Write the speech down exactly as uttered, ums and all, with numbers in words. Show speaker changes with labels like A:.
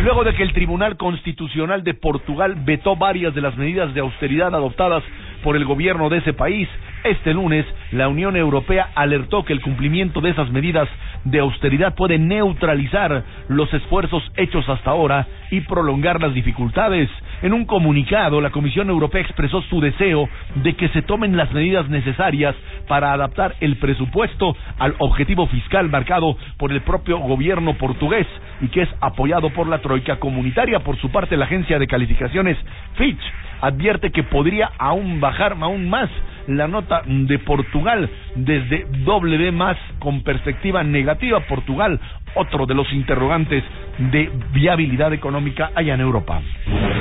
A: Y luego de que el Tribunal Constitucional de Portugal vetó varias de las medidas de austeridad adoptadas por el gobierno de ese país, este lunes la Unión Europea alertó que el cumplimiento de esas medidas de austeridad puede neutralizar los esfuerzos hechos hasta ahora y prolongar las dificultades. En un comunicado, la Comisión Europea expresó su deseo de que se tomen las medidas necesarias para adaptar el presupuesto al objetivo fiscal marcado por el propio gobierno portugués y que es apoyado por la troika comunitaria. Por su parte, la agencia de calificaciones Fitch advierte que podría aún bajar aún más la nota de Portugal desde doble B más con perspectiva negativa. Portugal, otro de los interrogantes de viabilidad económica allá en Europa.